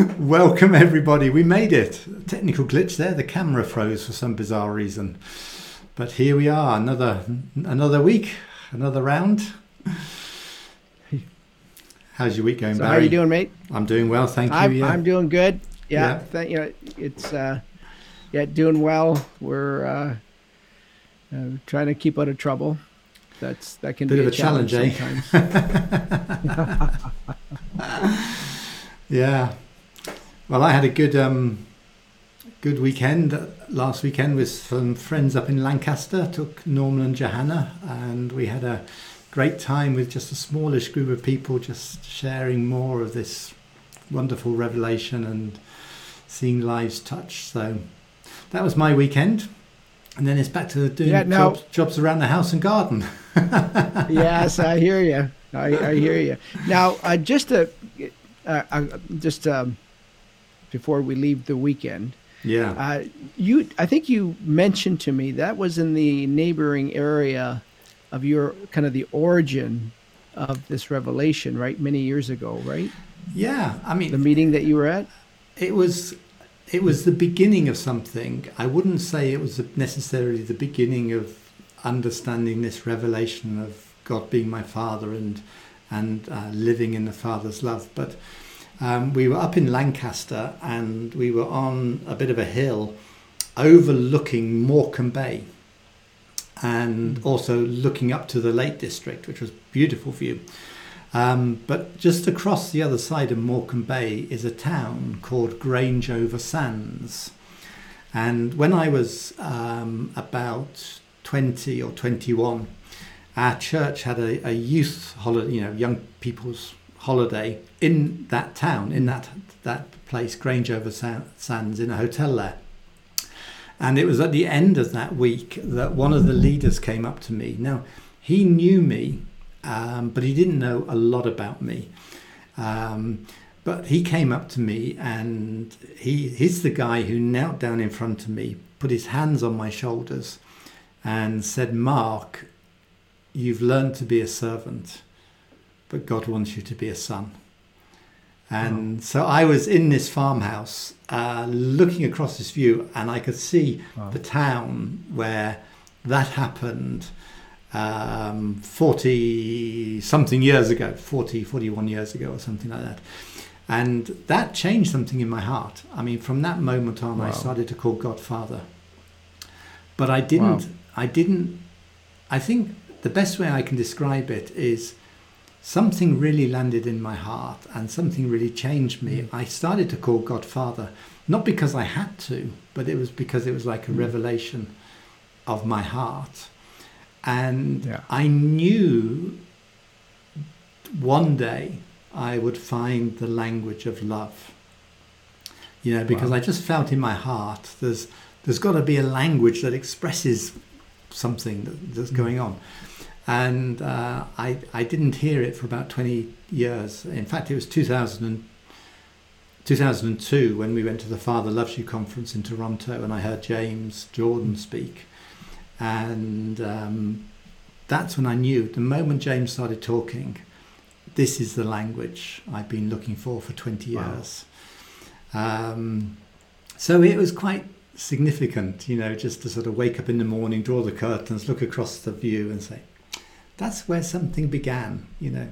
Welcome everybody. We made it. Technical glitch there. The camera froze for some bizarre reason. But here we are. Another week, another round. How's your week going, Barry? How are you doing, mate? I'm doing well, thank you. I'm doing good. Yeah. It's doing well. We're trying to keep out of trouble. That can Bit be of a challenge, sometimes. Yeah. Well, I had a good weekend last weekend with some friends up in Lancaster. Took Norman and Johanna, and we had a great time with just a smallish group of people, just sharing more of this wonderful revelation and seeing lives touched. So that was my weekend, and then it's back to doing jobs around the house and garden. Yes, I hear you. I hear you. Now, just before we leave the weekend, I think you mentioned to me that was in the neighboring area of your kind of the origin of this revelation, right? Many years ago, right? Yeah, I mean, the meeting that you were at. It was the beginning of something. I wouldn't say it was necessarily the beginning of understanding this revelation of God being my Father and living in the Father's love. But we were up in Lancaster, and we were on a bit of a hill overlooking Morecambe Bay, and also looking up to the Lake District, which was a beautiful view. But just across the other side of Morecambe Bay is a town called Grange-over-Sands. And when I was about 20 or 21, our church had a youth holiday, young people's holiday in that town, in that place, Grange-over-Sands, in a hotel there. And it was at the end of that week that one of the leaders came up to me. Now, he knew me, but he didn't know a lot about me. But he came up to me, and he's the guy who knelt down in front of me, put his hands on my shoulders, and said, "Mark, you've learned to be a servant, but God wants you to be a son." And so I was in this farmhouse looking across this view, and I could see the town where that happened 40-something years ago, 41 years ago or something like that. And that changed something in my heart. I mean, from that moment on, I started to call God Father. But I think the best way I can describe it is something really landed in my heart and something really changed me. I started to call God Father, not because I had to, but it was because it was like a revelation of my heart. And I knew one day I would find the language of love, because I just felt in my heart there's got to be a language that expresses something that's going on. And I didn't hear it for about 20 years. In fact, it was 2002 when we went to the Father Loves You conference in Toronto, and I heard James Jordan speak. And that's when I knew, the moment James started talking, this is the language I've been looking for 20 years. So it was quite significant, just to sort of wake up in the morning, draw the curtains, look across the view and say, that's where something began,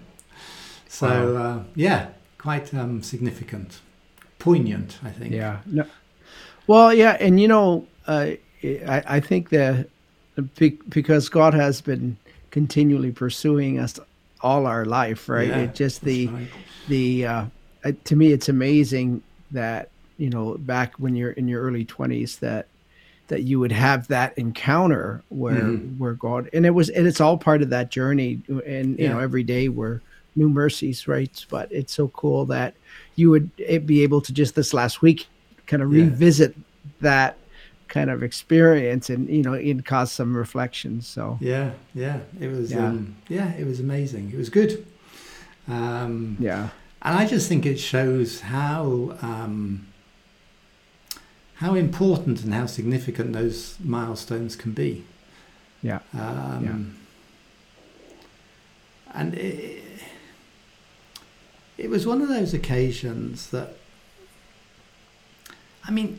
So, quite significant, poignant, I think. Yeah. No. Well, yeah. And, I think that because God has been continually pursuing us all our life, right? Yeah, it just to me, it's amazing that, back when you're in your early 20s, that you would have that encounter where God, and it's all part of that journey. And, every day we're new mercies, right? But it's so cool that you would be able to just this last week kind of revisit that kind of experience and, it caused some reflections. So it was, it was amazing. It was good. And I just think it shows how important and how significant those milestones can be. And it was one of those occasions that I mean,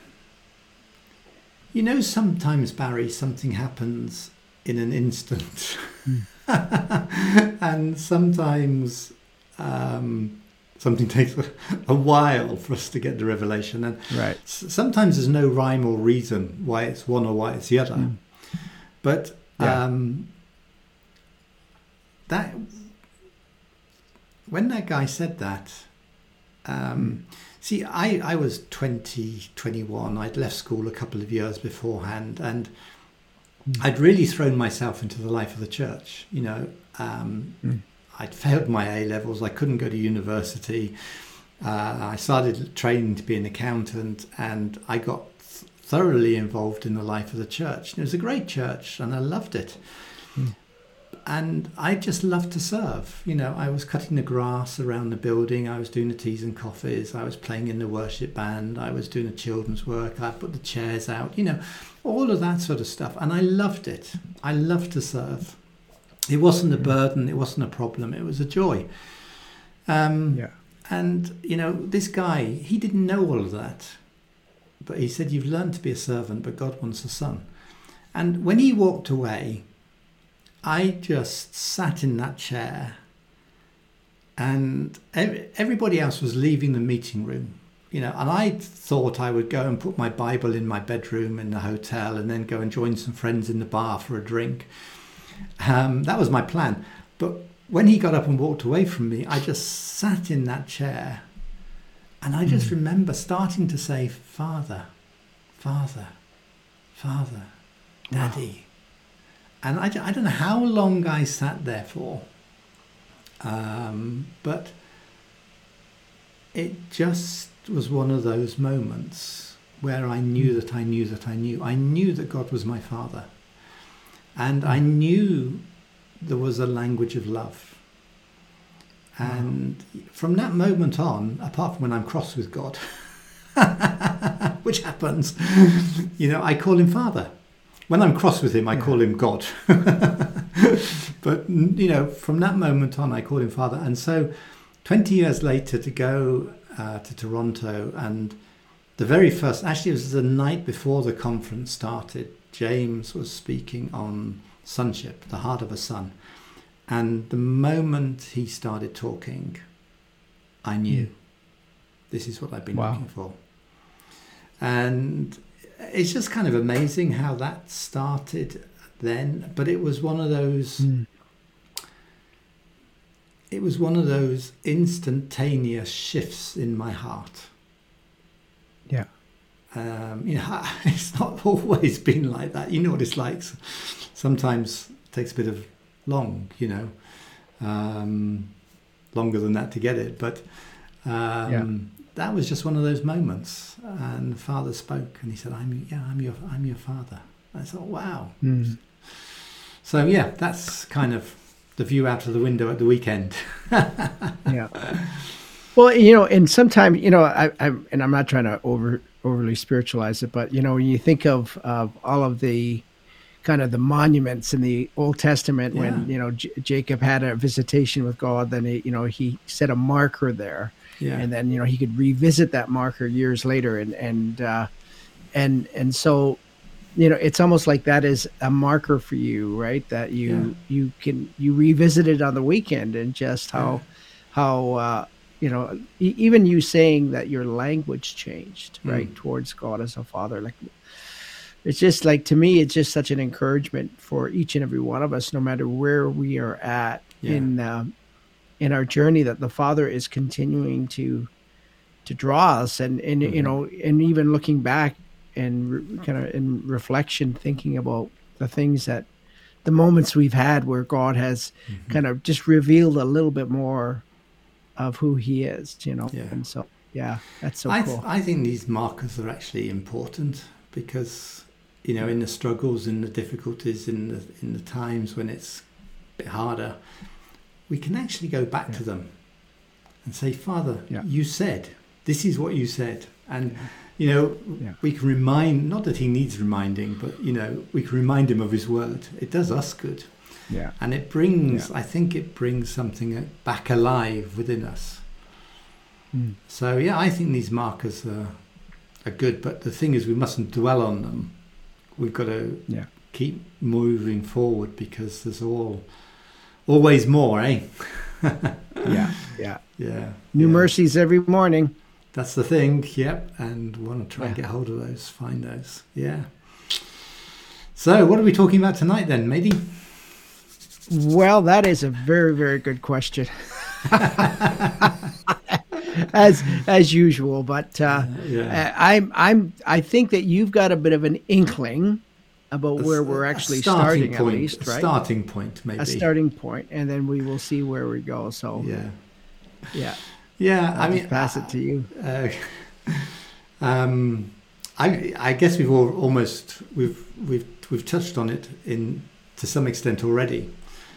sometimes, Barry, something happens in an instant. And sometimes something takes a while for us to get the revelation. And right. Sometimes there's no rhyme or reason why it's one or why it's the other. But that when that guy said that, see, I was 20, 21. I'd left school a couple of years beforehand, and I'd really thrown myself into the life of the church. I'd failed my A-levels. I couldn't go to university. I started training to be an accountant, and I got thoroughly involved in the life of the church. And it was a great church, and I loved it. And I just loved to serve. I was cutting the grass around the building. I was doing the teas and coffees. I was playing in the worship band. I was doing the children's work. I put the chairs out, all of that sort of stuff. And I loved it. I loved to serve. It wasn't a burden. It wasn't a problem. It was a joy. And, this guy, he didn't know all of that. But he said, you've learned to be a servant, but God wants a son. And when he walked away, I just sat in that chair, and everybody else was leaving the meeting room, and I thought I would go and put my Bible in my bedroom in the hotel and then go and join some friends in the bar for a drink. That was my plan. But when he got up and walked away from me, I just sat in that chair, and I just remember starting to say, Father, Father, Father, Daddy. Wow. And I don't know how long I sat there for, but it just was one of those moments where I knew that I knew that I knew. I knew that God was my Father. And I knew there was a language of love. And from that moment on, apart from when I'm cross with God, which happens, I call him Father. When I'm cross with him, I call him God. But, from that moment on, I call him Father. And so 20 years later to go to Toronto, and the very first, actually it was the night before the conference started, James was speaking on sonship, the heart of a son. And the moment he started talking, I knew this is what I've been looking for. And it's just kind of amazing how that started then, but it was one of those it was one of those instantaneous shifts in my heart. It's not always been like that. You know what it's like. Sometimes it takes a bit of longer than that to get it, but that was just one of those moments. And the Father spoke, and he said, I'm your Father." I thought, wow. So that's kind of the view out of the window at the weekend. Well, and sometimes, I'm not trying to overly spiritualize it, but when you think of all of the kind of the monuments in the Old Testament, when Jacob had a visitation with God, then he set a marker there. And then he could revisit that marker years later, and so it's almost like that is a marker for you, right? That you revisit it on the weekend, and just how even you saying that your language changed, right, towards God as a Father. Like, it's just like, to me, it's just such an encouragement for each and every one of us, no matter where we are at in our journey, that the Father is continuing to draw us, and and even looking back and kind of in reflection, thinking about the moments we've had where God has kind of just revealed a little bit more of who He is, and so that's so cool. I think these markers are actually important, because in the struggles, in the difficulties, in the times when it's a bit harder, we can actually go back to them and say, Father, you said, this is what you said. And, we can remind, not that he needs reminding, but, we can remind him of his word. It does us good. Yeah. And it brings, I think it brings something back alive within us. So, I think these markers are are good, but the thing is we mustn't dwell on them. We've got to keep moving forward, because there's always more, eh? Yeah. New mercies every morning. That's the thing, yep. And want to try and get hold of those, find those. Yeah. So what are we talking about tonight then, matey? Well, that is a very, very good question. as usual, but I think that you've got a bit of an inkling about where we're actually starting, at least, right? A starting point, maybe. A starting point, and then we will see where we go. So I mean, pass it to you. I guess we've touched on it to some extent already.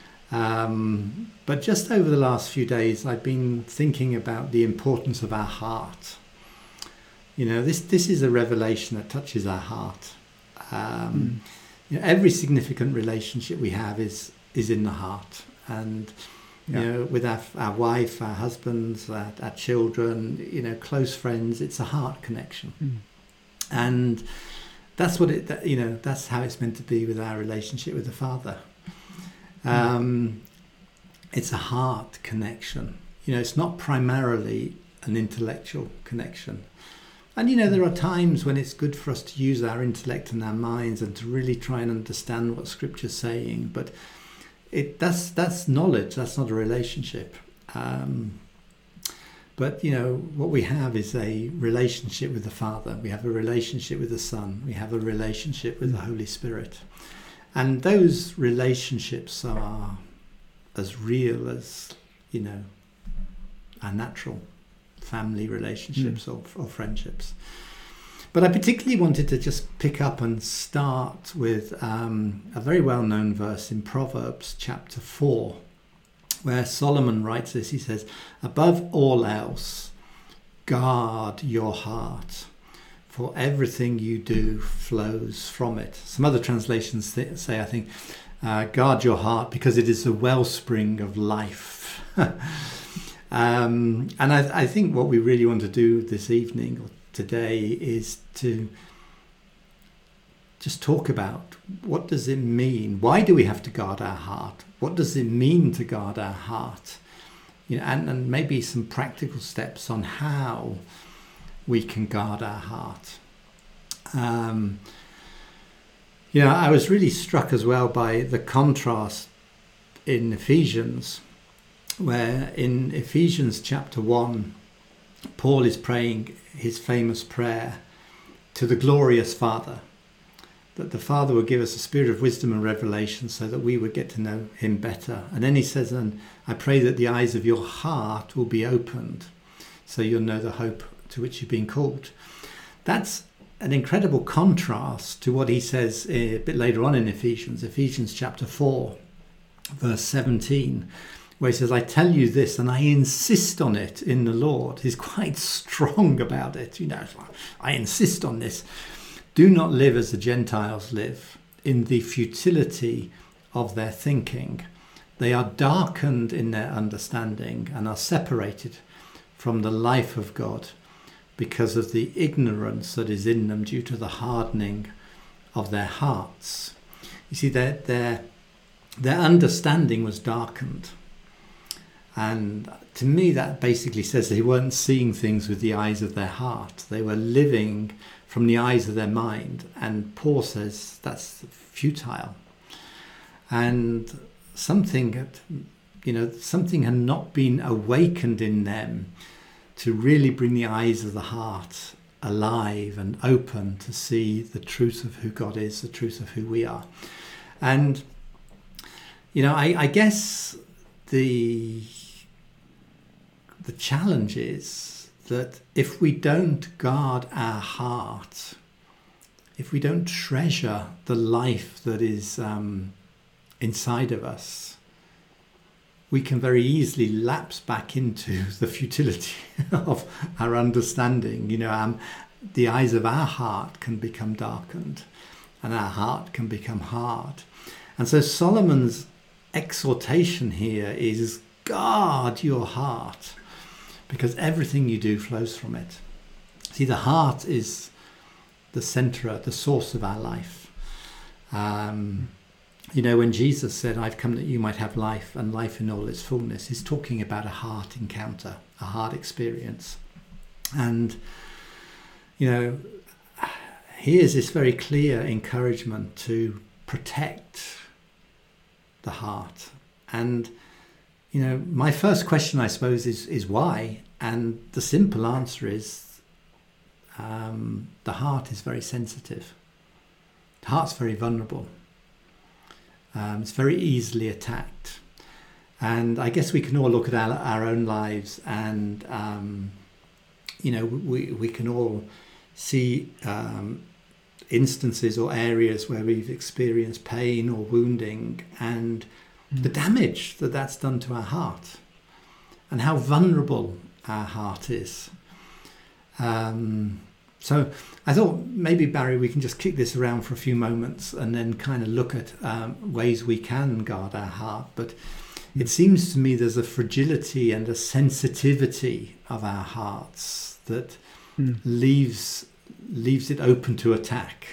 But just over the last few days, I've been thinking about the importance of our heart. You know, this is a revelation that touches our heart. You know, every significant relationship we have is in the heart, and you know, with our wife, our husbands, our children, you know, close friends, it's a heart connection, and that's what that's how it's meant to be with our relationship with the Father. It's a heart connection. You know, it's not primarily an intellectual connection. And, you know, there are times when it's good for us to use our intellect and our minds and to really try and understand what Scripture's saying. But that's knowledge. That's not a relationship. But, you know, what we have is a relationship with the Father. We have a relationship with the Son. We have a relationship with the Holy Spirit. And those relationships are as real as, you know, our natural family relationships or friendships. But I particularly wanted to just pick up and start with a very well-known verse in Proverbs chapter 4, where Solomon writes this. He says, "Above all else, guard your heart, for everything you do flows from it." Some other translations say, I think, guard your heart because it is the wellspring of life. And I think what we really want to do this evening or today is to just talk about, what does it mean? Why do we have to guard our heart? What does it mean to guard our heart? You know, and maybe some practical steps on how we can guard our heart. You know, I was really struck as well by the contrast in Ephesians, where in Ephesians chapter 1, Paul is praying his famous prayer to the glorious Father, that the Father would give us a spirit of wisdom and revelation so that we would get to know him better. And then he says, "And I pray that the eyes of your heart will be opened so you'll know the hope to which you've been called." That's an incredible contrast to what he says a bit later on in Ephesians chapter 4, verse 17, where he says, "I tell you this and I insist on it in the Lord." He's quite strong about it. You know, I insist on this. "Do not live as the Gentiles live, in the futility of their thinking. They are darkened in their understanding and are separated from the life of God because of the ignorance that is in them due to the hardening of their hearts." You see, their understanding was darkened. And to me, that basically says they weren't seeing things with the eyes of their heart. They were living from the eyes of their mind. And Paul says that's futile. And something had not been awakened in them to really bring the eyes of the heart alive and open to see the truth of who God is, the truth of who we are. And, you know, I guess the challenge is that if we don't guard our heart, if we don't treasure the life that is inside of us, we can very easily lapse back into the futility of our understanding. You know, the eyes of our heart can become darkened and our heart can become hard. And so Solomon's exhortation here is, guard your heart, because everything you do flows from it. See, the heart is the center, the source of our life. When Jesus said, "I've come that you might have life and life in all its fullness," he's talking about a heart encounter, a heart experience. And, here's this very clear encouragement to protect the heart. And, my first question, I suppose, is why? And the simple answer is the heart is very sensitive. The heart's very vulnerable. It's very easily attacked. And I guess we can all look at our own lives and, we can all see instances or areas where we've experienced pain or wounding and the damage that's done to our heart and how vulnerable our heart is. So I thought maybe, Barry, we can just kick this around for a few moments and then kind of look at ways we can guard our heart. But it seems to me there's a fragility and a sensitivity of our hearts that leaves it open to attack.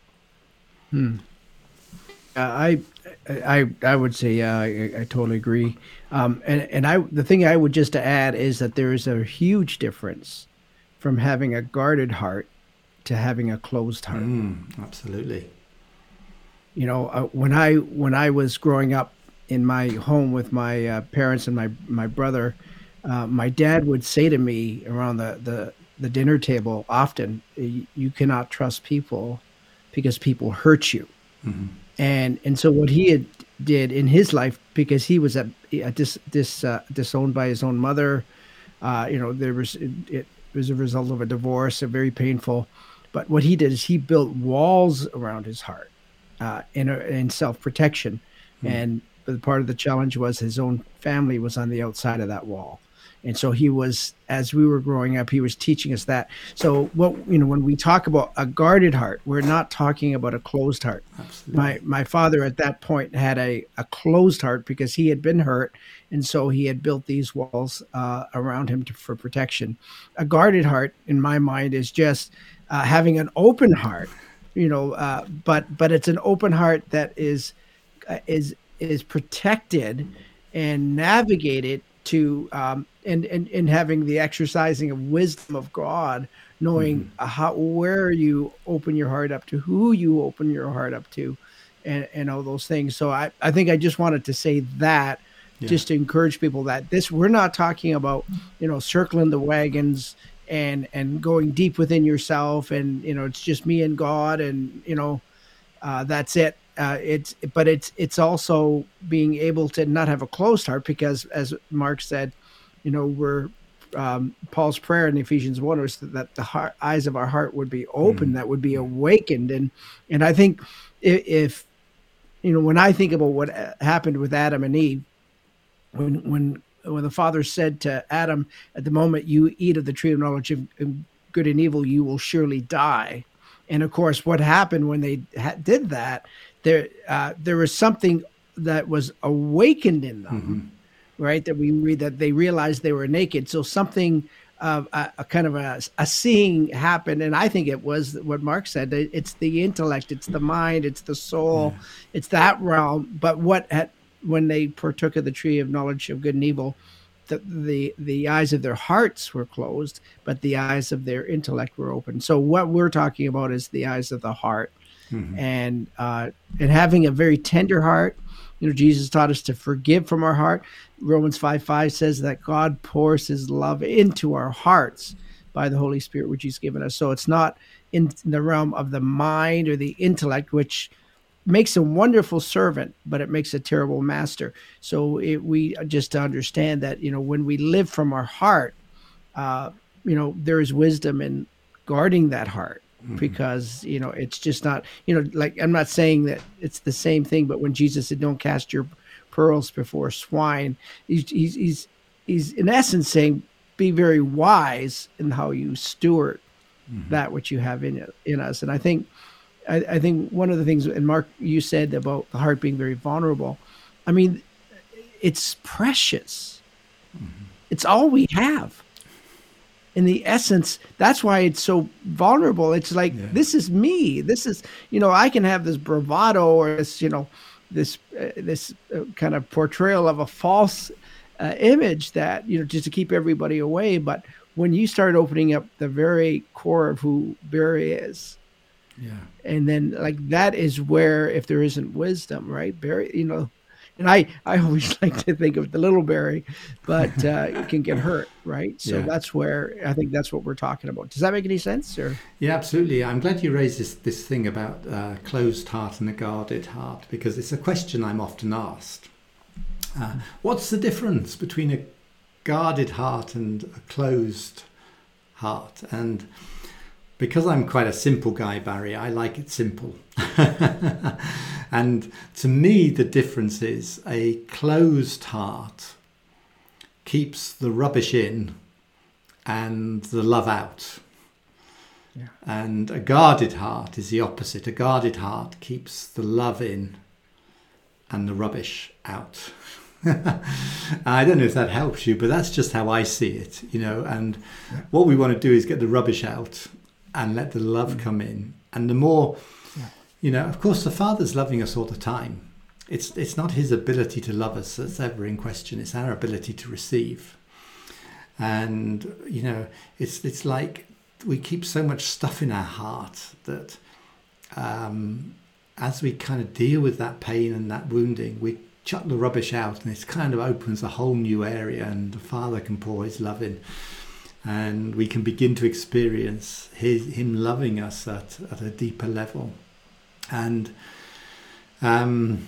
I would say I totally agree. The thing I would just add is that there is a huge difference from having a guarded heart to having a closed heart. Absolutely. When I was growing up in my home with my parents and my brother, my dad would say to me around the dinner table often, "You cannot trust people because people hurt you." Mm-hmm. And so what he did in his life, because he was disowned by his own mother, it was a result of a divorce, a very painful. But what he did is he built walls around his heart in self-protection. And part of the challenge was his own family was on the outside of that wall. And so he was, as we were growing up, he was teaching us that. So when we talk about a guarded heart, we're not talking about a closed heart. Absolutely. My father at that point had a closed heart because he had been hurt. And so he had built these walls around him for protection. A guarded heart, in my mind, is just having an open heart, but it's an open heart that is protected and navigated to and having the exercising of wisdom of God, knowing where you open your heart up to, who you open your heart up to, and all those things. So I think I just wanted to say that, just to encourage people that we're not talking about, circling the wagons and going deep within yourself and, it's just me and God and, that's it. It's also being able to not have a closed heart because, as Mark said, we're Paul's prayer in Ephesians 1 was that the eyes of our heart would be open, that would be awakened, and I think if when I think about what happened with Adam and Eve, when the Father said to Adam, "At the moment you eat of the tree of knowledge of good and evil, you will surely die," and of course, what happened when they did that? There was something that was awakened in them, right? That we read that they realized they were naked. So something of a kind of a seeing happened. And I think it was what Mark said. It's the intellect, it's the mind, it's the soul, it's that realm. But when they partook of the tree of knowledge of good and evil, the eyes of their hearts were closed, but the eyes of their intellect were open. So what we're talking about is the eyes of the heart. And having a very tender heart. Jesus taught us to forgive from our heart. Romans 5:5 says that God pours his love into our hearts by the Holy Spirit, which he's given us. So it's not in the realm of the mind or the intellect, which makes a wonderful servant, but it makes a terrible master. So we just to understand that, when we live from our heart, there is wisdom in guarding that heart. Because it's just not like, I'm not saying that it's the same thing, but when Jesus said don't cast your pearls before swine, he's in essence saying be very wise in how you steward that which you have in us. And I think one of the things, and Mark, you said about the heart being very vulnerable, I mean, it's precious. It's all we have. in the essence, that's why it's so vulnerable. It's like, this is me. This is, I can have this bravado or this, this kind of portrayal of a false image that, just to keep everybody away. But when you start opening up the very core of who Barry is, and then like that is where, if there isn't wisdom, right, Barry, and I always like to think of the little Barry, but it can get hurt, right? So that's where I think that's what we're talking about. Does that make any sense? Or yeah, absolutely. I'm glad you raised this thing about closed heart and a guarded heart, because it's a question I'm often asked. What's the difference between a guarded heart and a closed heart? And because I'm quite a simple guy, Barry, I like it simple. And to me, the difference is a closed heart keeps the rubbish in and the love out. Yeah. And a guarded heart is the opposite. A guarded heart keeps the love in and the rubbish out. I don't know if that helps you, but that's just how I see it, and what we want to do is get the rubbish out and let the love come in. And the more, of course, the Father's loving us all the time. It's not his ability to love us that's ever in question. It's our ability to receive. And, it's like we keep so much stuff in our heart that as we kind of deal with that pain and that wounding, we chuck the rubbish out, and it kind of opens a whole new area, and the Father can pour his love in. And we can begin to experience him loving us at a deeper level. And I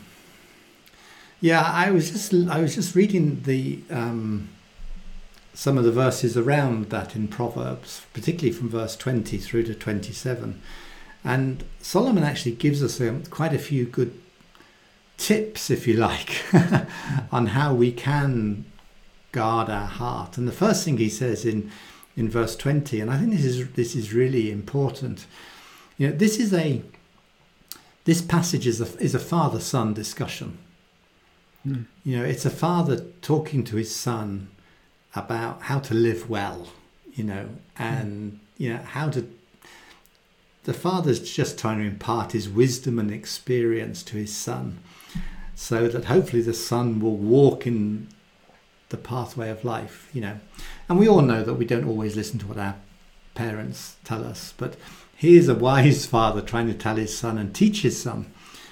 was just reading the some of the verses around that in Proverbs, particularly from verse 20 through to 27. And Solomon actually gives us quite a few good tips, if you like, on how we can guard our heart. And the first thing he says in verse 20, and I think this is really important. This passage is a father-son discussion. It's a father talking to his son about how to live well, and how to. The father's just trying to impart his wisdom and experience to his son, so that hopefully the son will walk in the pathway of life, And we all know that we don't always listen to what our parents tell us, but here's a wise father trying to tell his son and teach his son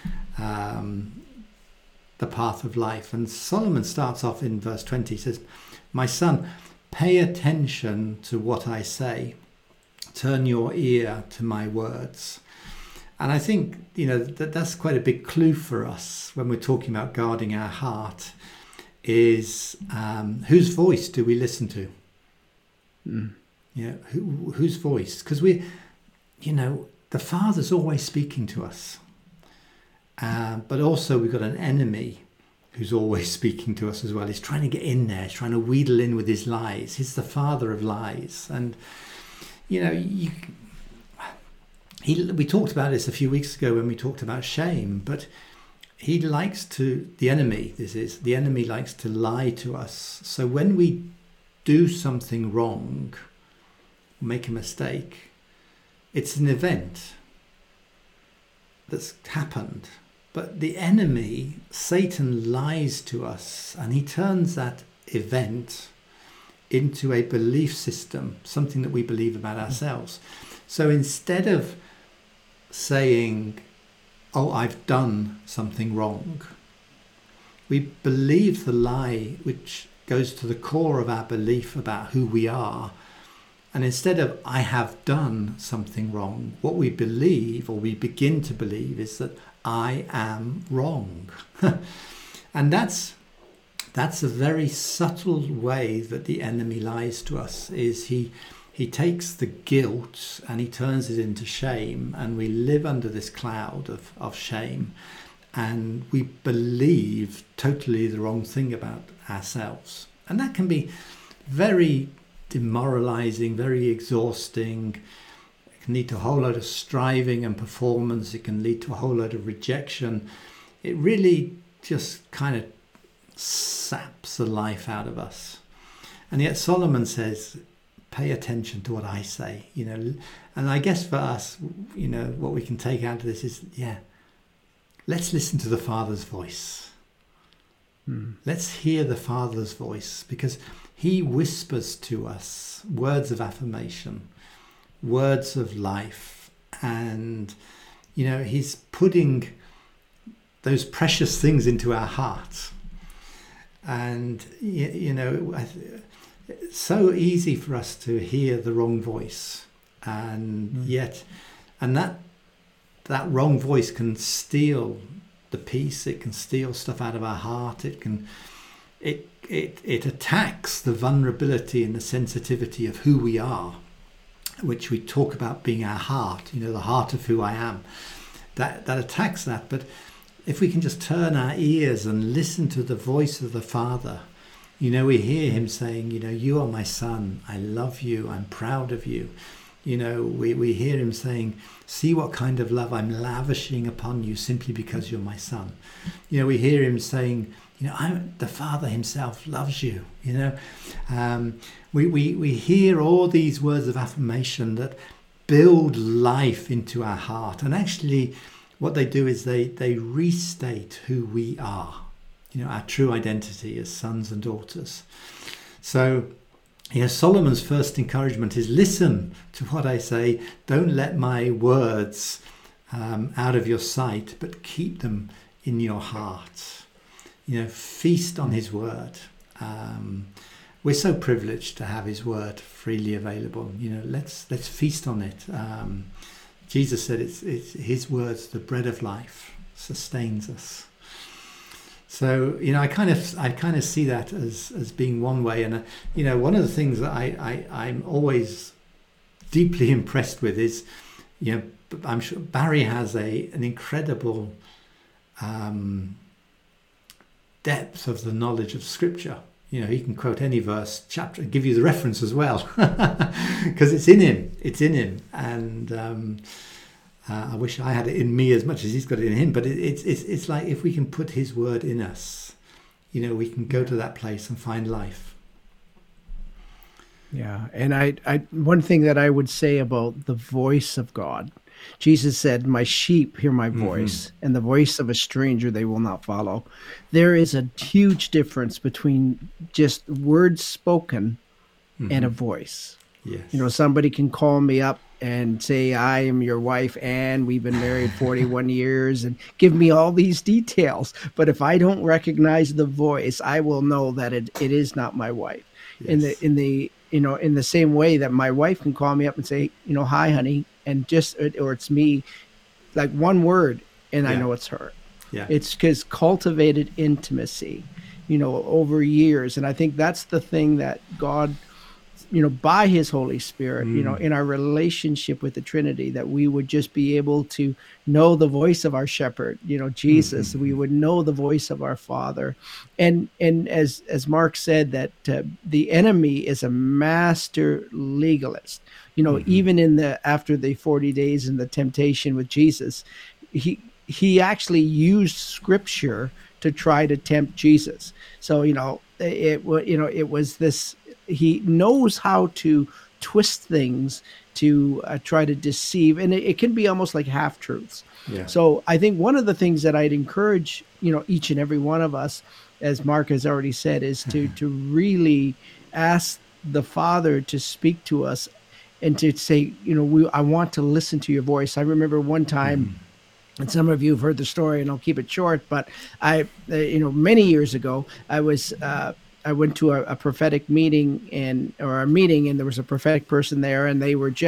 the path of life. And Solomon starts off in verse 20, he says, "My son, pay attention to what I say. Turn your ear to my words." And I think, that's quite a big clue for us when we're talking about guarding our heart, is whose voice do we listen to? Whose voice? Because the Father's always speaking to us. But also we've got an enemy who's always speaking to us as well. He's trying to get in there. He's trying to wheedle in with his lies. He's the father of lies. And, we talked about this a few weeks ago when we talked about shame, but the enemy likes to lie to us. So when we do something wrong, make a mistake, it's an event that's happened. But the enemy, Satan, lies to us, and he turns that event into a belief system, something that we believe about ourselves. So instead of saying, "Oh, I've done something wrong," we believe the lie which goes to the core of our belief about who we are. And instead of "I have done something wrong," what we believe, or we begin to believe, is that I am wrong. And that's a very subtle way that the enemy lies to us, is he takes the guilt and he turns it into shame, and we live under this cloud of shame, and we believe totally the wrong thing about ourselves. And that can be very demoralizing, very exhausting. It can lead to a whole load of striving and performance. It can lead to a whole load of rejection. It really just kind of saps the life out of us. And yet Solomon says, pay attention to what I say, And I guess for us, what we can take out of this is, let's listen to the Father's voice. Let's hear the Father's voice, because he whispers to us words of affirmation, words of life, and he's putting those precious things into our heart. And it's so easy for us to hear the wrong voice, and that wrong voice can steal the peace. It can steal stuff out of our heart. It attacks the vulnerability and the sensitivity of who we are, which we talk about being our heart, the heart of who I am. That attacks that. But if we can just turn our ears and listen to the voice of the Father, we hear him saying, you are my son, I love you, I'm proud of you. We hear him saying, see what kind of love I'm lavishing upon you simply because you're my son. We hear him saying, the Father himself loves you. We hear all these words of affirmation that build life into our heart. And actually what they do is they restate who we are, our true identity as sons and daughters. So Solomon's first encouragement is, listen to what I say. Don't let my words out of your sight, but keep them in your heart. Feast on his word. We're so privileged to have his word freely available. Let's feast on it. Jesus said it's his words, the bread of life, sustains us. So I kind of see that as being one way. And one of the things that I'm always deeply impressed with is, I'm sure Barry has an incredible depth of the knowledge of Scripture. He can quote any verse, chapter, and give you the reference as well, because it's in him. And I wish I had it in me as much as he's got it in him. But it's like, if we can put his word in us, we can go to that place and find life. Yeah, and I one thing that I would say about the voice of God, Jesus said, my sheep hear my voice, and the voice of a stranger they will not follow. There is a huge difference between just words spoken and a voice. Yes. Somebody can call me up and say, I am your wife, and we've been married 41 years, and give me all these details. But if I don't recognize the voice, I will know that it is not my wife. Yes. In the same way that my wife can call me up and say, hi, honey, and or it's me, like one word, and I know it's her. Yeah. It's because cultivated intimacy, over years. And I think that's the thing that God, by his Holy Spirit, in our relationship with the Trinity, that we would just be able to know the voice of our shepherd, Jesus. We would know the voice of our Father. And as Mark said, that the enemy is a master legalist. Even after the 40 days in the temptation with Jesus, he actually used Scripture to try to tempt Jesus. So, it was this, he knows how to twist things to try to deceive, and it can be almost like half-truths. Yeah. So I think one of the things that I'd encourage, each and every one of us, as Mark has already said, is to really ask the Father to speak to us and to say, I want to listen to your voice. I remember one time, and some of you have heard the story, and I'll keep it short, but many years ago, I went to a prophetic meeting and there was a prophetic person there, and they were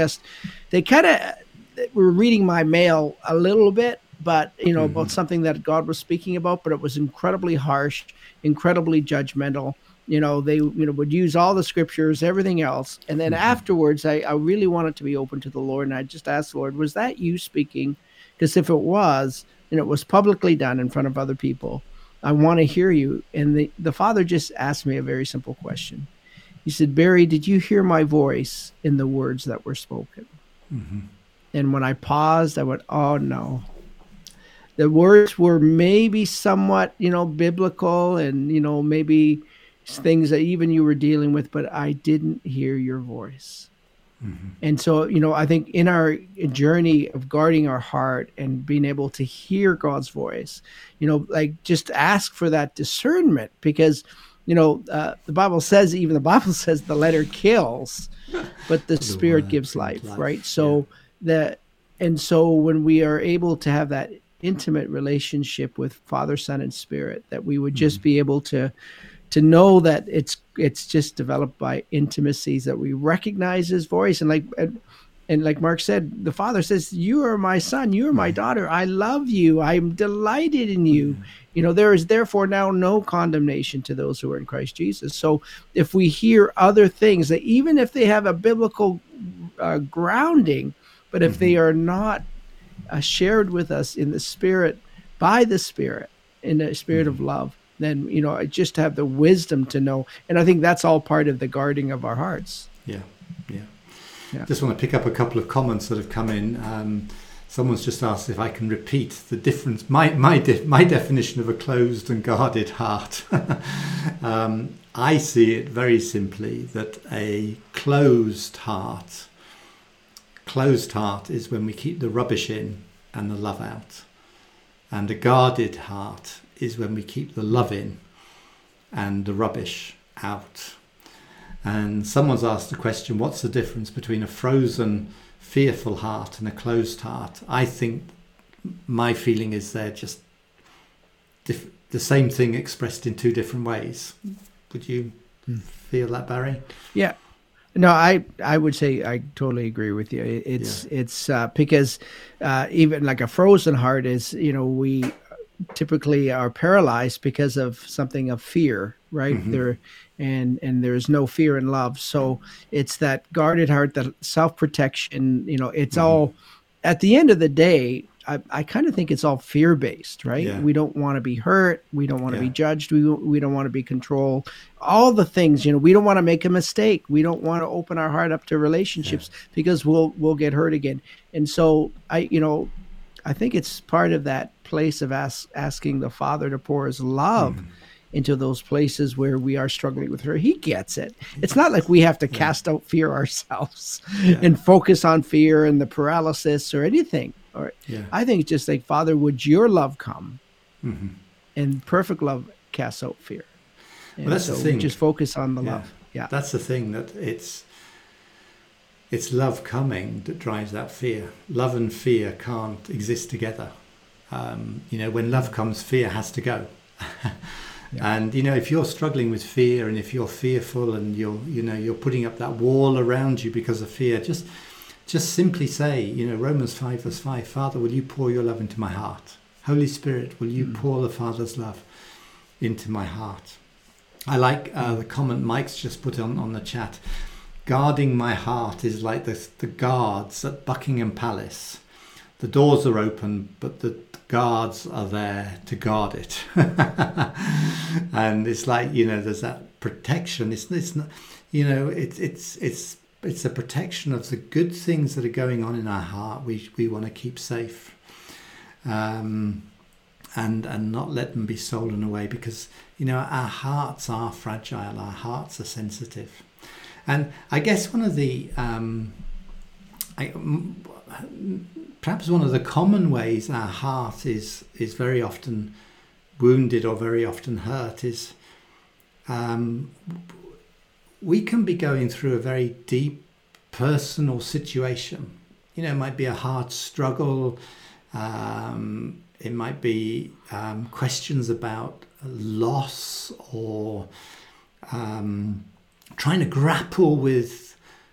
reading my mail a little bit, but about something that God was speaking about, but it was incredibly harsh, incredibly judgmental. They would use all the scriptures, everything else. And then afterwards, I really wanted to be open to the Lord. And I just asked the Lord, was that you speaking? Because if it was, and it was publicly done in front of other people, I want to hear you. And the Father just asked me a very simple question. He said, Barry, did you hear my voice in the words that were spoken? And when I paused, I went, oh, no. The words were maybe somewhat, biblical and, maybe things that even you were dealing with, but I didn't hear your voice. Mm-hmm. And so, I think in our journey of guarding our heart and being able to hear God's voice, like just ask for that discernment, because, the Bible says the letter kills, but the Spirit gives life, right? So so when we are able to have that intimate relationship with Father, Son, and Spirit, that we would just be able to know that it's just developed by intimacies, that we recognize His voice. And like Mark said, the Father says, "You are my son, you are my daughter. I love you. I'm delighted in you." There is therefore now no condemnation to those who are in Christ Jesus. So if we hear other things, that even if they have a biblical grounding, but if they are not shared with us in the Spirit, by the Spirit, in the Spirit of love, then, I just have the wisdom to know. And I think that's all part of the guarding of our hearts. Yeah. Just want to pick up a couple of comments that have come in. Someone's just asked if I can repeat the difference, my definition of a closed and guarded heart. I see it very simply that a closed heart is when we keep the rubbish in and the love out. And a guarded heart is when we keep the love in and the rubbish out. And someone's asked the question, what's the difference between a frozen, fearful heart and a closed heart? I think my feeling is they're just the same thing expressed in two different ways. Would you feel that, Barry? Yeah. No, I would say I totally agree with you. It's because even like a frozen heart is, we typically are paralyzed because of something of fear, right? And there's no fear in love. So it's that guarded heart, that self-protection, it's all, at the end of the day, I kind of think it's all fear-based, right? Yeah. We don't want to be hurt. We don't want to be judged. We don't want to be controlled. All the things, we don't want to make a mistake. We don't want to open our heart up to relationships because we'll get hurt again. And so I think it's part of that place of asking the Father to pour His love into those places where we are struggling with her. He gets it. It's not like we have to cast out fear ourselves and focus on fear and the paralysis or anything. I think it's just like, Father, would your love come? And perfect love casts out fear. And well, that's the thing. Just focus on the love. Yeah, that's the thing, that it's love coming that drives that fear. Love and fear can't exist together. When love comes, fear has to go. And if you're struggling with fear, and if you're fearful, and you're putting up that wall around you because of fear, just simply say, Romans 5 verse 5, Father, will you pour your love into my heart? Holy Spirit, will you pour the Father's love into my heart? I like the comment Mike's just put on the chat. Guarding my heart is like the guards at Buckingham Palace. The doors are open, but the guards are there to guard it. And it's like, there's that protection. It's not, it's a protection of the good things that are going on in our heart. We want to keep safe, and not let them be stolen away, because our hearts are fragile. Our hearts are sensitive. And I guess one of the perhaps one of the common ways our heart is very often wounded or very often hurt is we can be going through a very deep personal situation. It might be a hard struggle. It might be questions about loss, or trying to grapple with,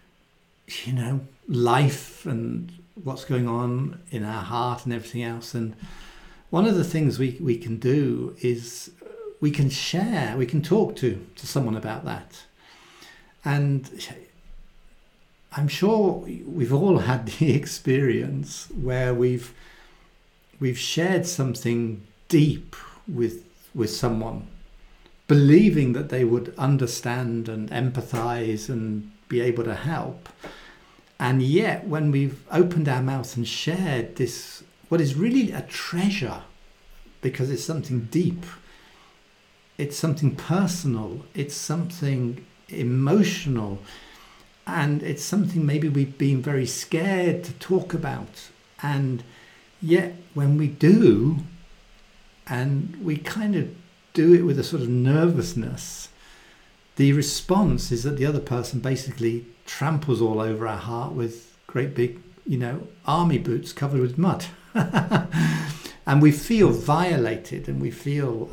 life and what's going on in our heart and everything else. And one of the things we can do is we can share, we can talk to someone about that. And I'm sure we've all had the experience where we've shared something deep with someone, believing that they would understand and empathize and be able to help. And yet, when we've opened our mouth and shared this, what is really a treasure, because it's something deep, it's something personal, it's something emotional, and it's something maybe we've been very scared to talk about. And yet when we do, and we kind of do it with a sort of nervousness, the response is that the other person basically tramples all over our heart with great big, army boots covered with mud. And we feel violated, and we feel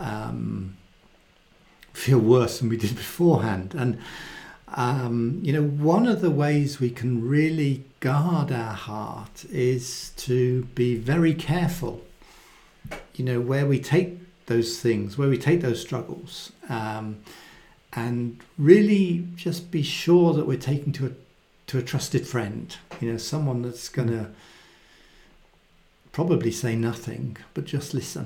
worse than we did beforehand. And one of the ways we can really guard our heart is to be very careful, where we take those things, where we take those struggles, and really just be sure that we're taking to a trusted friend, someone that's going to probably say nothing, but just listen.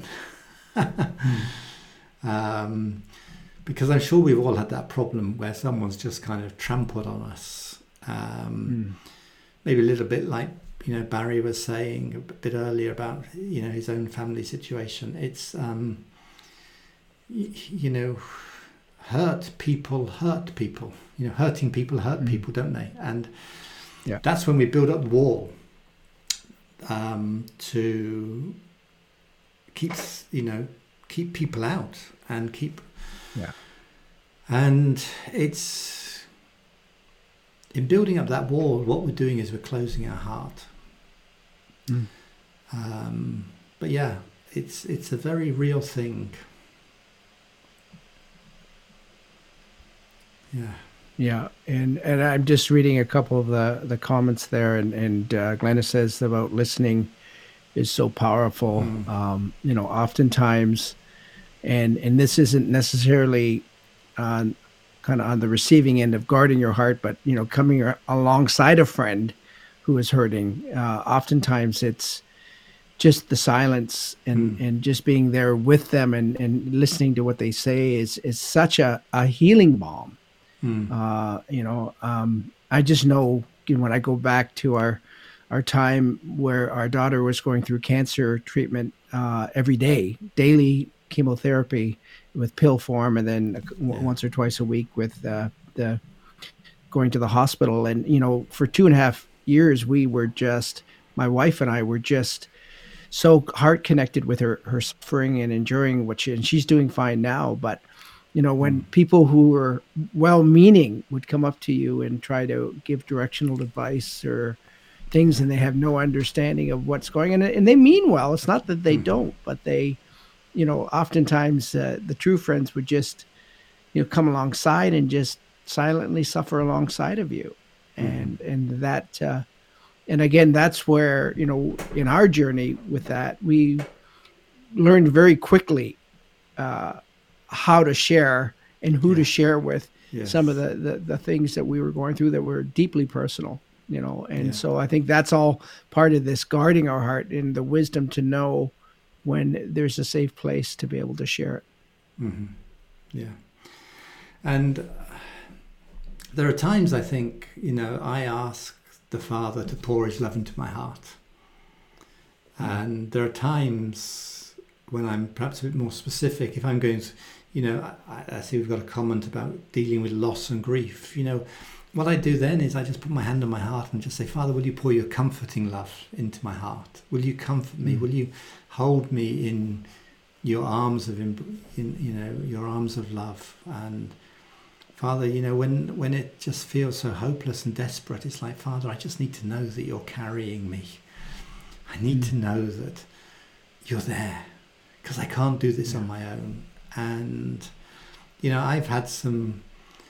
Because I'm sure we've all had that problem where someone's just kind of trampled on us. Maybe a little bit like, Barry was saying a bit earlier about, his own family situation. It's, hurt people. Hurting people hurt people, don't they? And that's when we build up the wall to keep people out and keep. Yeah. And it's in building up that wall, what we're doing is we're closing our heart. But yeah, it's a very real thing. Yeah, and I'm just reading a couple of the comments there, and Glenna says about listening is so powerful. Oftentimes, and this isn't necessarily kind of on the receiving end of guarding your heart, but coming alongside a friend who is hurting. Oftentimes, it's just the silence and just being there with them and listening to what they say is such a healing balm. I just know when I go back to our time where our daughter was going through cancer treatment every day, daily chemotherapy with pill form, and then once or twice a week with the going to the hospital. And for 2.5 years, my wife and I were just so heart connected with her suffering and enduring and she's doing fine now. But when people who are well-meaning would come up to you and try to give directional advice or things, and they have no understanding of what's going on, and they mean well. It's not that they don't, but they, oftentimes the true friends would just, come alongside and just silently suffer alongside of you, and that, and again, that's where in our journey with that, we learned very quickly how to share and who to share with. Some of the things that we were going through that were deeply personal, so I think that's all part of this guarding our heart and the wisdom to know when there's a safe place to be able to share it. And there are times I think I ask the Father to pour his love into my heart, and there are times when I'm perhaps a bit more specific. If I'm going to I see we've got a comment about dealing with loss and grief. What I do then is I just put my hand on my heart and just say, Father, will you pour your comforting love into my heart? Will you comfort me? Will you hold me in your arms of your arms of love? And Father, when it just feels so hopeless and desperate, it's like, Father, I just need to know that you're carrying me. I need to know that you're there, because I can't do this on my own. And I've had some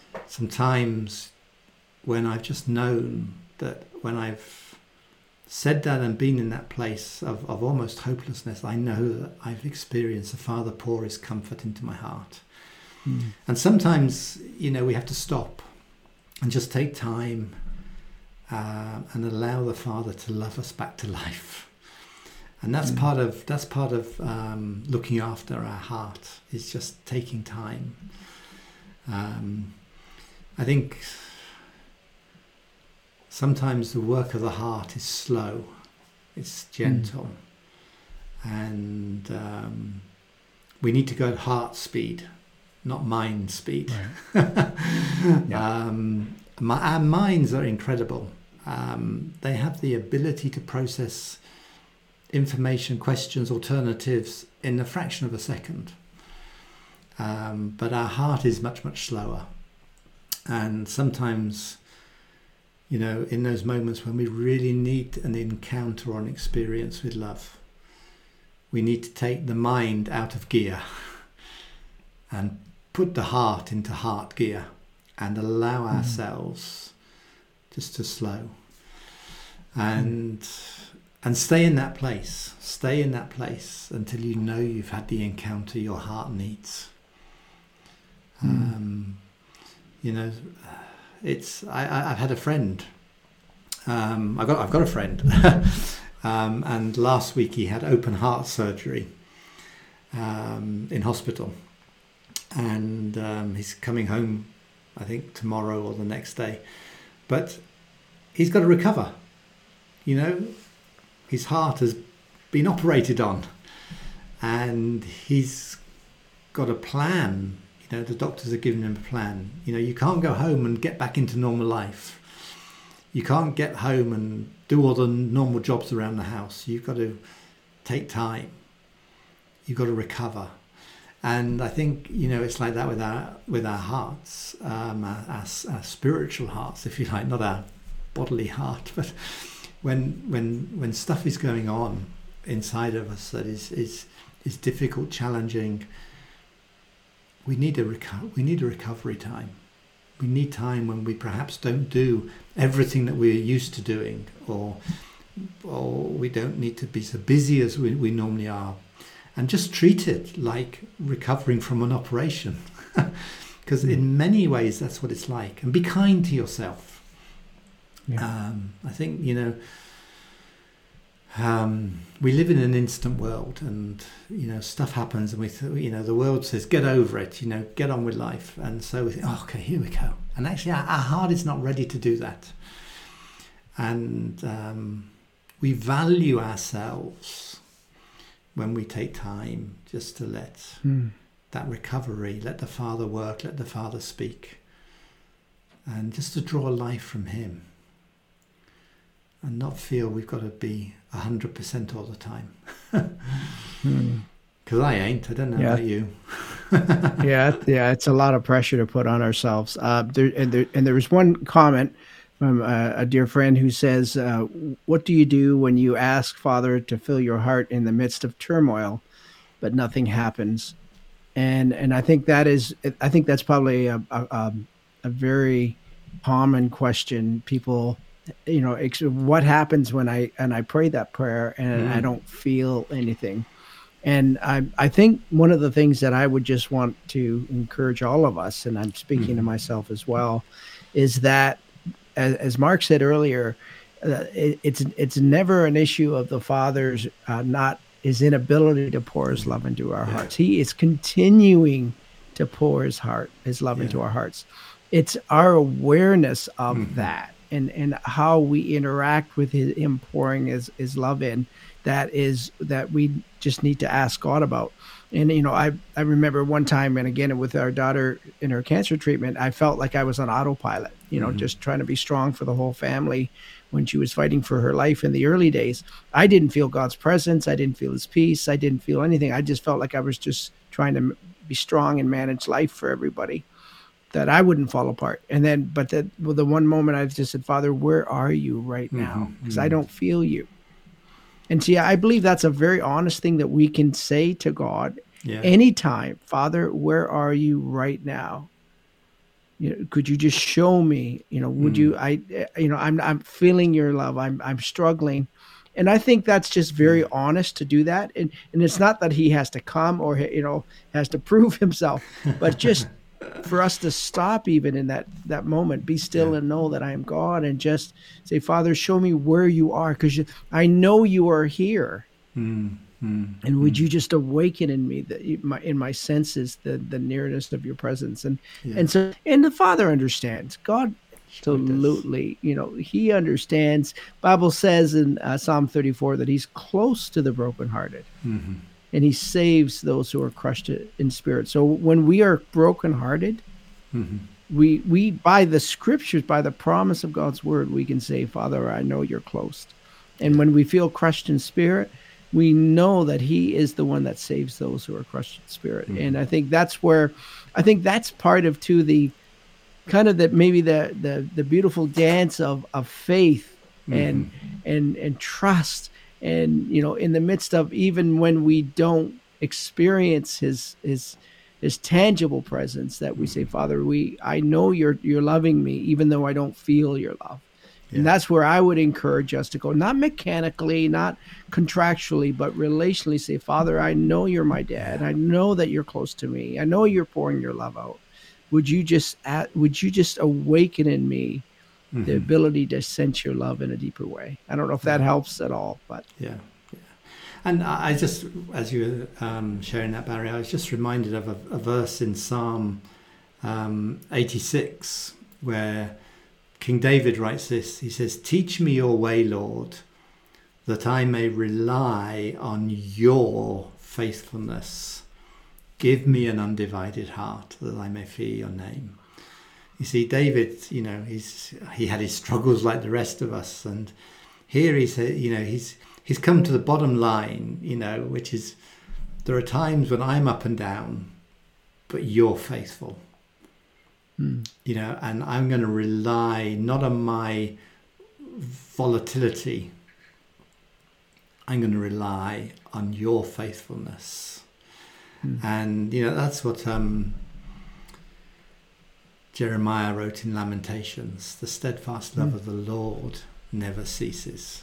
times when I've just known that when I've said that and been in that place of almost hopelessness, I know that I've experienced the Father pour his comfort into my heart. And sometimes we have to stop and just take time and allow the Father to love us back to life. And that's part of looking after our heart, is just taking time. I think sometimes the work of the heart is slow, it's gentle, and we need to go at heart speed, not mind speed. Right. Yeah. Our minds are incredible. They have the ability to process information, questions, alternatives in a fraction of a second. But our heart is much, much slower. And sometimes, in those moments when we really need an encounter or an experience with love, we need to take the mind out of gear and put the heart into heart gear and allow ourselves just to slow and stay in that place. Stay in that place until you know you've had the encounter your heart needs. I've had a friend. I've got a friend, and last week he had open heart surgery in hospital, and he's coming home, I think tomorrow or the next day, but he's got to recover. His heart has been operated on, and he's got a plan. The doctors are giving him a plan. You can't go home and get back into normal life. You can't get home and do all the normal jobs around the house. You've got to take time. You've got to recover. And I think, it's like that with our hearts, our spiritual hearts, if you like, not our bodily heart. But when stuff is going on inside of us that is difficult, challenging, we need a recovery time. We need time when we perhaps don't do everything that we're used to doing, or we don't need to be so busy as we normally are, and just treat it like recovering from an operation, because in many ways that's what it's like. And be kind to yourself. Yeah. I think we live in an instant world, and stuff happens, and the world says get over it, get on with life, and so we think, okay, here we go. And actually our heart is not ready to do that, and we value ourselves when we take time just to let that recovery, let the Father work, let the Father speak, and just to draw life from him. And not feel we've got to be 100% all the time. Because I ain't. I don't know about you. Yeah. It's a lot of pressure to put on ourselves. There was one comment from a dear friend who says, "What do you do when you ask Father to fill your heart in the midst of turmoil, but nothing happens?" And I think that's probably a very common question. People. What happens when I pray that prayer and I don't feel anything? And I think one of the things that I would just want to encourage all of us, and I'm speaking to myself as well, is that, as Mark said earlier, it's never an issue of the Father's not his inability to pour his love into our hearts. He is continuing to pour his love into our hearts. It's our awareness of that. And how we interact with him pouring his love in, that we just need to ask God about. And I remember one time, and again with our daughter in her cancer treatment, I felt like I was on autopilot, just trying to be strong for the whole family when she was fighting for her life in the early days. I didn't feel God's presence. I didn't feel his peace. I didn't feel anything. I just felt like I was just trying to be strong and manage life for everybody, that I wouldn't fall apart. And then, the one moment I just said, Father, where are you right now? Because I don't feel you. And see, I believe that's a very honest thing that we can say to God anytime. Father, where are you right now? Could you just show me? Would you? I'm feeling your love. I'm struggling, and I think that's just very honest to do that. And it's not that he has to come or has to prove himself, but just for us to stop even in that moment, be still and know that I am God, and just say, Father, show me where you are, because I know you are here. And would you just awaken in me, in my senses, the nearness of your presence? And the Father understands. God absolutely, he understands. Bible says in Psalm 34 that he's close to the brokenhearted. And and he saves those who are crushed in spirit. So when we are brokenhearted, we by the scriptures, by the promise of God's word, we can say, Father, I know you're close. And when we feel crushed in spirit, we know that he is the one that saves those who are crushed in spirit. And I think that's part of too the kind of maybe the beautiful dance of faith and trust. And, in the midst of, even when we don't experience his tangible presence, that we say, Father, I know you're loving me, even though I don't feel your love. And that's where I would encourage us to go, not mechanically, not contractually, but relationally. Say, Father, I know you're my dad. I know that you're close to me. I know you're pouring your love out. Would you just awaken in me the ability to sense your love in a deeper way? I don't know if that helps at all, but yeah. And I just, as you were sharing that, Barry, I was just reminded of a verse in Psalm 86 where King David writes this. He says, "Teach me your way, Lord, that I may rely on your faithfulness. Give me an undivided heart that I may fear your name." You see, David, he had his struggles like the rest of us. And here he said, he's come to the bottom line, which is, there are times when I'm up and down, but you're faithful. And I'm going to rely not on my volatility. I'm going to rely on your faithfulness. And, that's what Jeremiah wrote in Lamentations. The steadfast love of the Lord never ceases.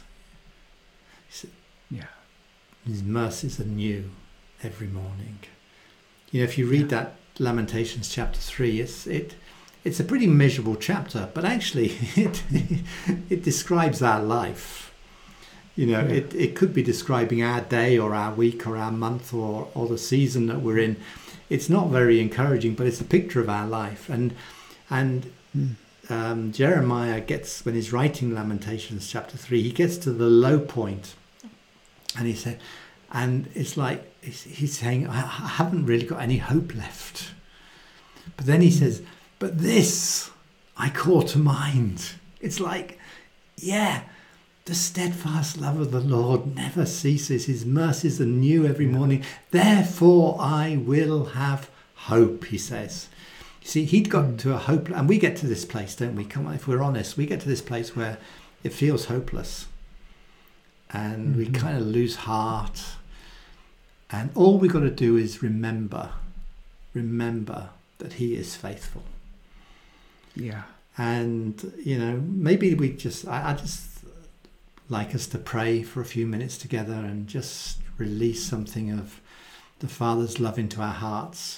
His mercies are new every morning. If you read that Lamentations chapter 3, it's a pretty miserable chapter, but actually it describes our life. It could be describing our day or our week or our month or the season that we're in. It's not very encouraging, but it's a picture of our life. And Jeremiah gets, when he's writing Lamentations chapter 3, he gets to the low point, and he said, and it's like he's saying, I haven't really got any hope left. But then he says, but this I call to mind. It's like, the steadfast love of the Lord never ceases. His mercies are new every morning. Therefore I will have hope, he says. You see, he'd got to a hope, and we get to this place, don't we? Come on, if we're honest, we get to this place where it feels hopeless. And we kind of lose heart. And all we've got to do is remember that he is faithful. Yeah. And, maybe I just like us to pray for a few minutes together and just release something of the Father's love into our hearts.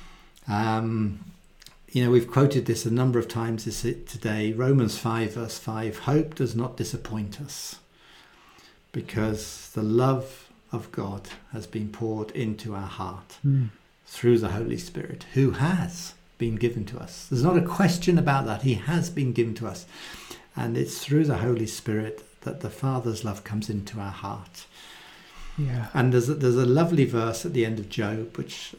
We've quoted this a number of times today. Romans 5 verse 5, hope does not disappoint us because the love of God has been poured into our heart through the Holy Spirit, who has been given to us. There's not a question about that. He has been given to us. And it's through the Holy Spirit that the Father's love comes into our heart. Yeah. And there's a lovely verse at the end of Job, which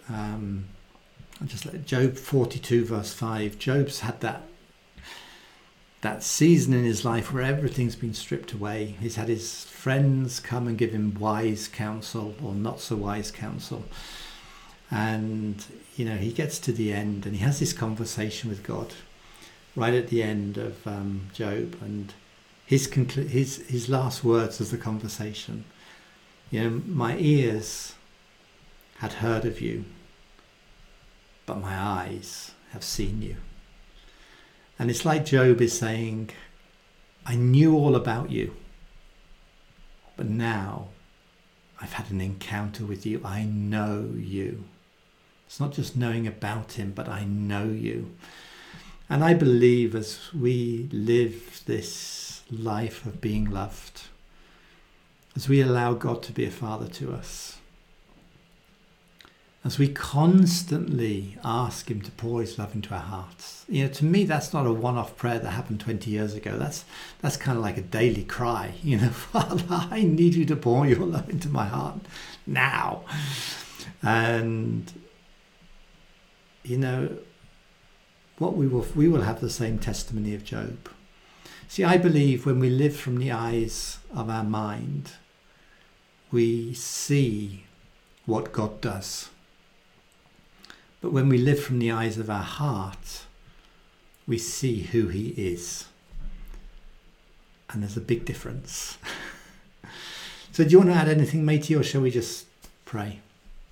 Job 42 verse 5. Job's had that season in his life where everything's been stripped away. He's had his friends come and give him wise counsel or not so wise counsel. And, he gets to the end and he has this conversation with God right at the end of Job. And his last words of the conversation, my ears had heard of you, but my eyes have seen you. And it's like Job is saying, I knew all about you, but now I've had an encounter with you. I know you. It's not just knowing about him, but I know you. And I believe as we live this life of being loved, as we allow God to be a father to us, as we constantly ask him to pour his love into our hearts. You know, to me, that's not a one-off prayer that happened 20 years ago. That's kind of like a daily cry. You know, Father, I need you to pour your love into my heart now. And, you know, what we will have the same testimony of Job. See, I believe when we live from the eyes of our mind, we see what God does. But when we live from the eyes of our heart, we see who he is. And there's a big difference. So do you want to add anything, matey, or shall we just pray?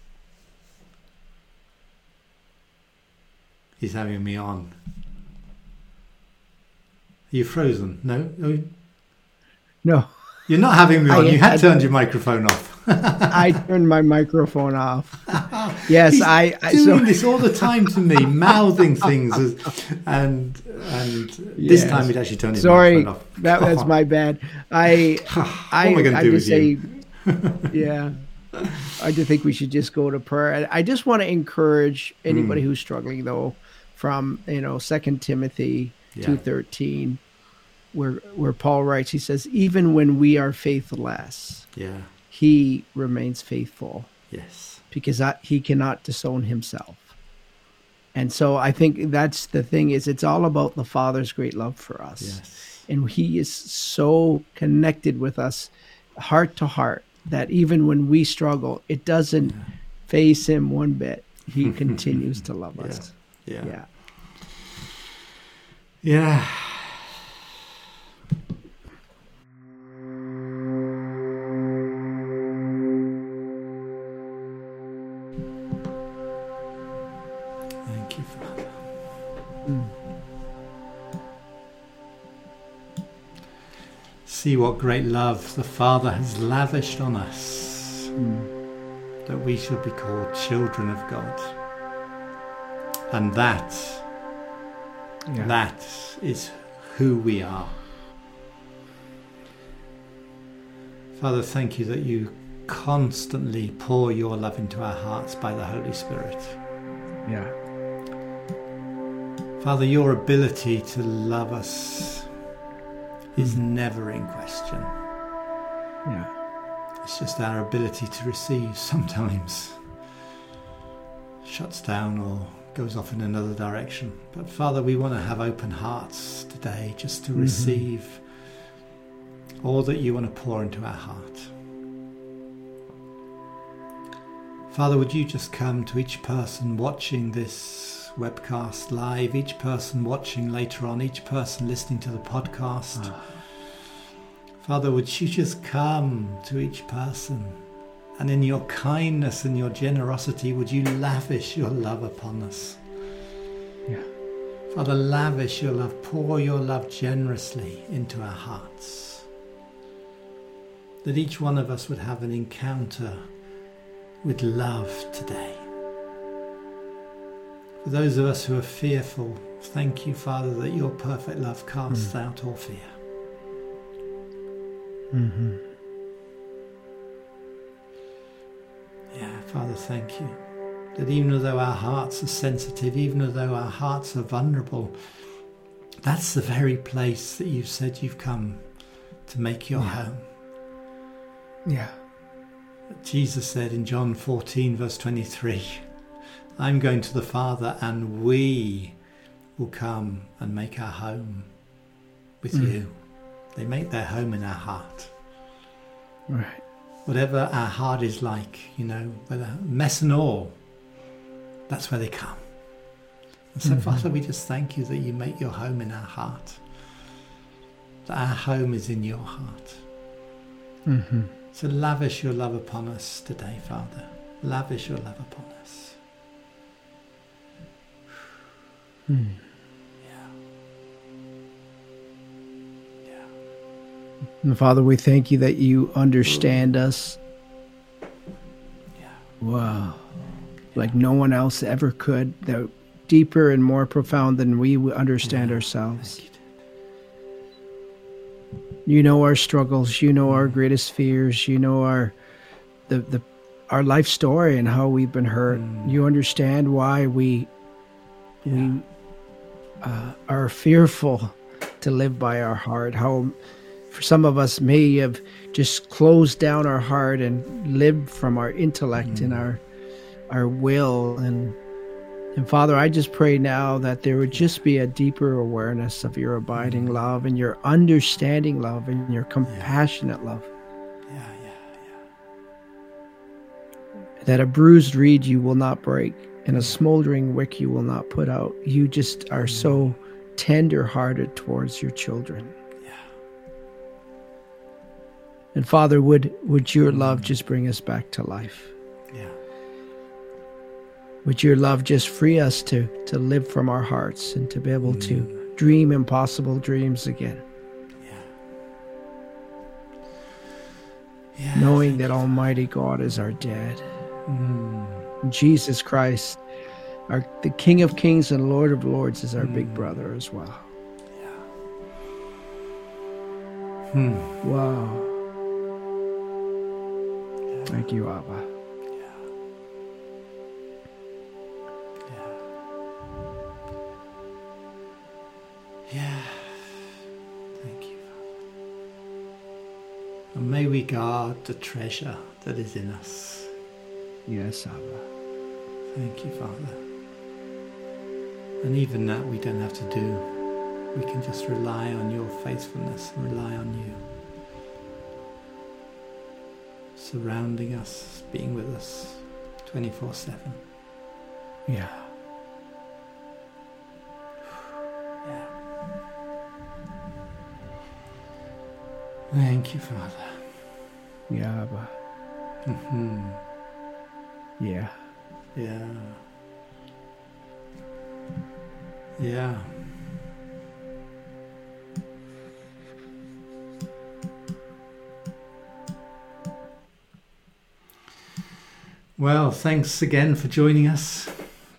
He's having me on. Are you frozen? No? No. You're not having me on. You had turned your microphone off. I turned my microphone off. Yes, He's doing this all the time to me, mouthing things, and this time he'd actually turned his microphone off. That's my bad. What am I going to do with you? Yeah. I just think we should just go to prayer. I just want to encourage anybody who's struggling, though, from 2 Timothy 2:13, where Paul writes, he says, even when we are faithless, he remains faithful. Yes. Because he cannot disown himself. And so I think that's the thing, is it's all about the Father's great love for us. Yes. And he is so connected with us heart to heart that even when we struggle, it doesn't faze him one bit. He continues to love us. Yeah. Thank you, Father. See what great love the Father has lavished on us, that we should be called children of God. And that is who we are. Father, thank you that you constantly pour your love into our hearts by the Holy Spirit. Yeah. Father, your ability to love us is never in question. Yeah. It's just our ability to receive sometimes shuts down or goes off in another direction. But Father, we want to have open hearts today just to receive all that you want to pour into our heart. Father, would you just come to each person watching this webcast live, each person watching later on, each person listening to the podcast. Father, would you just come to each person, and in your kindness and your generosity, would you lavish your love upon us? Yeah. Father, lavish your love, pour your love generously into our hearts. That each one of us would have an encounter with love today. For those of us who are fearful, thank you, Father, that your perfect love casts out all fear. Yeah, Father, thank you. That even though our hearts are sensitive, even though our hearts are vulnerable, that's the very place that you've said you've come to make your home. Yeah. Jesus said in John 14, verse 23, I'm going to the Father and we will come and make our home with you. They make their home in our heart. Right. Whatever our heart is like, whether mess and all, that's where they come. And so, Father, we just thank you that you make your home in our heart. That our home is in your heart. So lavish your love upon us today, Father. Lavish your love upon us. And Father, we thank you that you understand us. Wow. Like no one else ever could. That deeper and more profound than we understand ourselves. You know our struggles. You know our greatest fears. You know the our life story and how we've been hurt. You understand why we are fearful to live by our heart. How for some of us may have just closed down our heart and lived from our intellect and our will. And Father, I just pray now that there would just be a deeper awareness of your abiding love and your understanding love and your compassionate love. That a bruised reed you will not break, and a smoldering wick you will not put out. You just are so tender-hearted towards your children. Yeah. And Father, would your love just bring us back to life? Yeah. Would your love just free us to live from our hearts and to be able to dream impossible dreams again? Yeah, knowing that Almighty God is our dad. Jesus Christ, the King of Kings and Lord of Lords, is our big brother as well. Wow. Thank you, Abba. Yeah. Thank you, Father. And may we guard the treasure that is in us. Yes, Abba. Thank you, Father. And even that we don't have to do. We can just rely on your faithfulness and rely on you. Surrounding us, being with us 24/7. Yeah. Thank you, Father. Yeah, Abba. Yeah. Yeah. Yeah. Well, thanks again for joining us.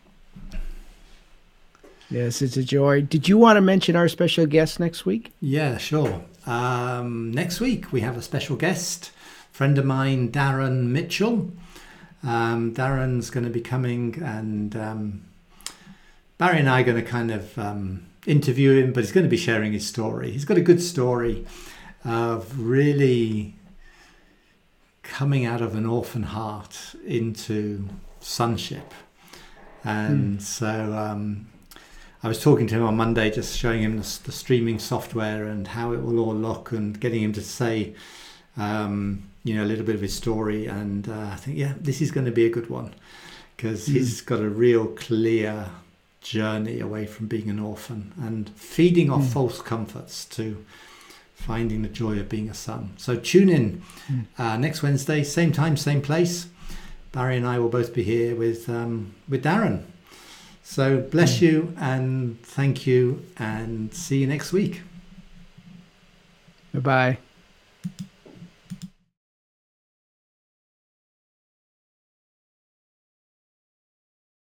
Yes, it's a joy. Did you want to mention our special guest next week? Yeah, sure. Next week we have a special guest, friend of mine, Darren Mitchell. Darren's going to be coming, and Barry and I are going to kind of interview him, but he's going to be sharing his story. He's got a good story of really coming out of an orphan heart into sonship. And so I was talking to him on Monday, just showing him the streaming software and how it will all look, and getting him to say a little bit of his story. And I think, this is going to be a good one, because he's got a real clear journey away from being an orphan and feeding off false comforts to finding the joy of being a son. So tune in next Wednesday, same time, same place. Barry and I will both be here with Darren. So bless you and thank you, and see you next week. Bye-bye.